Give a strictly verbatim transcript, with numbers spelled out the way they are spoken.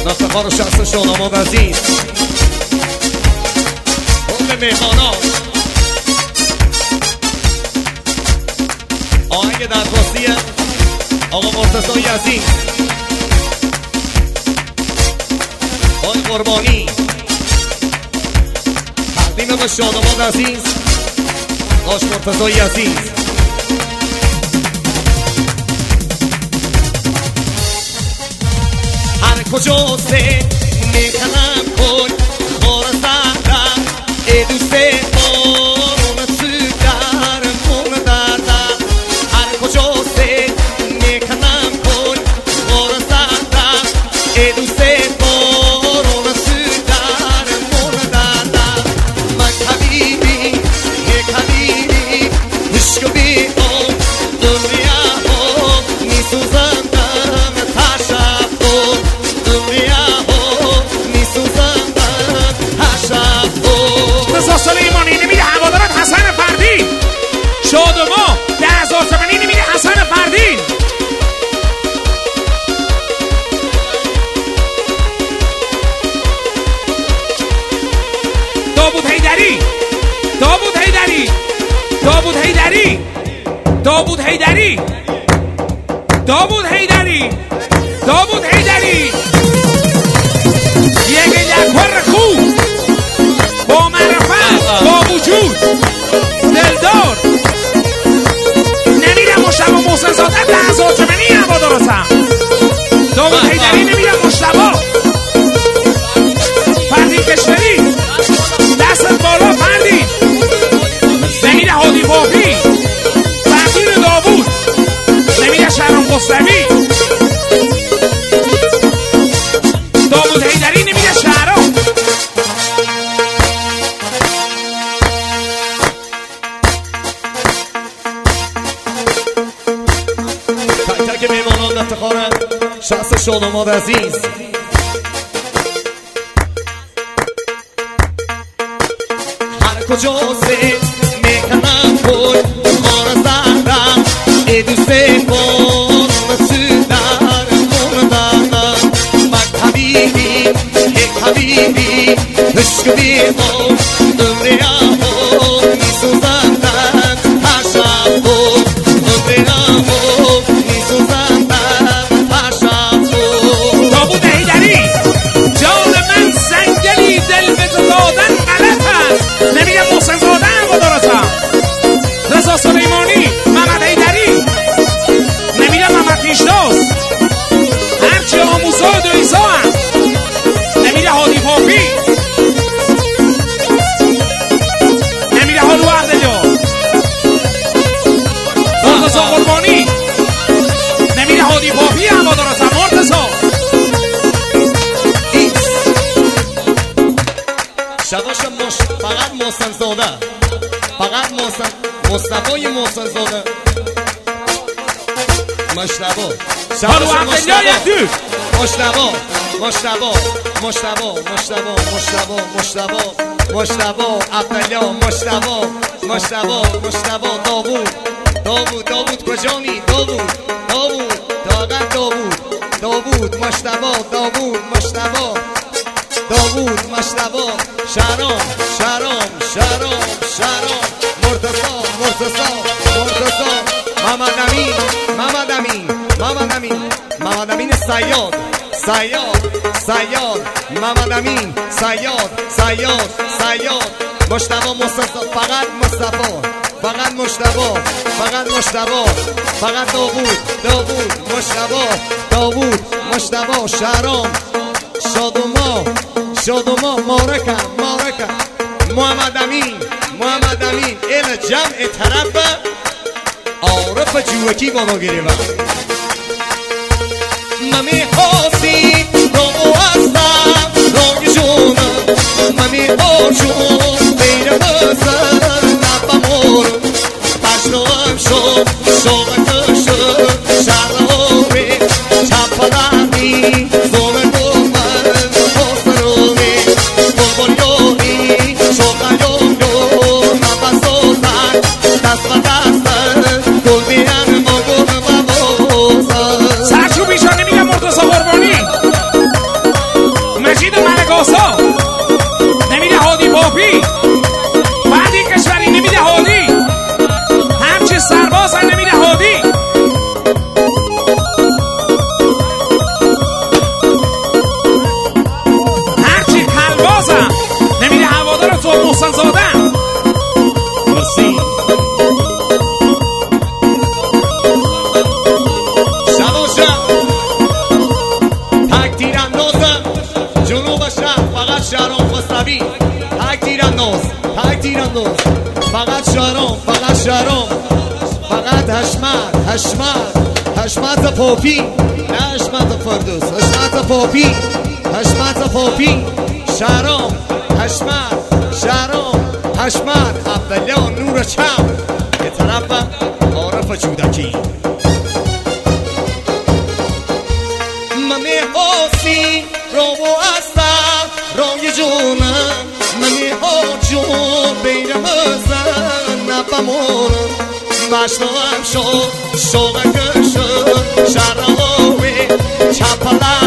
نفتخار و شخص شادمان عزیز حب مهمانان آهنگ درخواستی آقا مرتضی عزیز آقای قربانی تقدیم به شادمان عزیز آقاش مرتضی عزیز هر کجا سه میکنم کن خور زهرم ای دوسته بارون سوگر مون دردم هر کجا سه میکنم کن خور زهرم ای دوسته بارون سوگر مون دردم من حبیبی یک حبیبی عشق بی آن دنیا ها میسوزندم تشبه دنیا ها میسوزندم تشبه رضا سلیمانی نمیده هوادارت حسن فردین شادما ده هزار تومانی نمیده حسن فردین داوود حیدری داوود حیدری داوود حیدری داوود حیدری داوود حیدری داوود حیدری یک لکور خوب با معرفت با وجود دلدار نمیرم مشتبه محسن زاده ده هزار تومانی هوادارتم داوود حیدری نمیرم مشتبه فردین کشوری دست بالا فردین نمیره هادی بابی فقیر داوود نمیره شهرام قصوی داوود حیدری نمیره شهرام تک تک میمانان افتخار شخص شادمان عزیز هر کجا سه میکنم کن خار زهرم ای دوسته بارون سوگر مون دردم من حبیبی یک حبیبی عشق بی آن دنیا ها میسوزندم تشبه دنیا ها میسوزندم تشبه داوود حیدری جان من سنگلی دل به تو دادن غلط هست نمیگم محسن زاده هوادارتم رضا سلیمانی محمد حیدری نمیگم محمد پیشتاز هرچی آموزا و دویزا هم نمیگه هادی پاپی نمیگه هادو عبدالله مرتضی قربانی نمیگه هادی پاپی هوادارتم مرتضی شباش مش فقط محسن زاده فقط محسن مصطفی محسن زاده مشتبه هادو عبدالله یدو مشتبه مشتبه مشتبه مشتبه مشتبه مشتبه مشتبه عبدالله مشتبه مشتبه مشتبه داوود داوود داوود کجانی داوود داوود داغت داوود داوود مشتبه داوود مشتبه داوود مشتبه شهرام شهرام شهرام شهرام مرتضی مرتضی مرتضی محمد امین محمد امین محمد امین محمد امین صیاد صیاد صیاد محمد امین صیاد صیاد صیاد مشتبه مصطفی فقط مصطفی فقط مشتبه فقط مشتبه فقط داوود داوود مشتبه داوود مشتبه شهرام شادما شادما مارکم مارکم محمد امین محمد امین ال جمع طرف عارف جوکی بانا گریبم ممی خواستیم رو هستم رای جونم ممی آجون بین بسر نفمور پشنوام شد شوقت شد شرابی چپلانی زوم دومن بسرومی بلبلیونی شوقیون یون نفسوزن دست و دستن گل بیان مگون و موزن سرچوب ایشان نمیگم مرتضی قربانی فقط شهرام فقط شهرام فقط حشمت حشمت حشمت پاپی نه حشمت فردوس حشمت پاپی حشمت پاپی شهرام حشمت شهرام حشمت اولا نور چم یه طرف عارف جودکی منی حاسی رو و اصلا رای جونم منی ها جون بیرم زن نبمونم مشنوم شد شوقه شد شرابی چپلا